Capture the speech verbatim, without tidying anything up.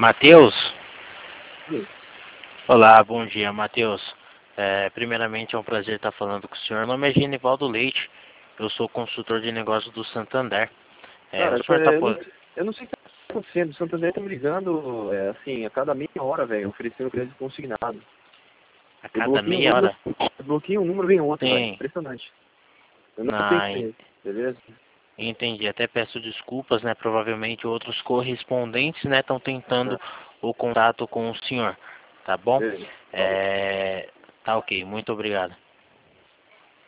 Matheus? Sim. Olá, bom dia, Matheus. É, primeiramente é um prazer estar falando com o senhor. Meu nome é Genivaldo Leite, eu sou consultor de negócios do Santander. É, o Cara, senhor está é, eu, não, por... eu não sei o que tá acontecendo. O Santander tá me ligando, é, assim, a cada meia hora, velho, oferecendo crédito consignado. a Eu cada bloqueio um meia número, hora? eu bloqueio um número, vem outro, velho. Sim, Impressionante. Eu não tenho na... interesse, beleza? entendi. Até peço desculpas, né? Provavelmente outros correspondentes, né, estão tentando Ah, o contato com o senhor, tá bom? beleza. Falou. É... Tá ok, muito obrigado.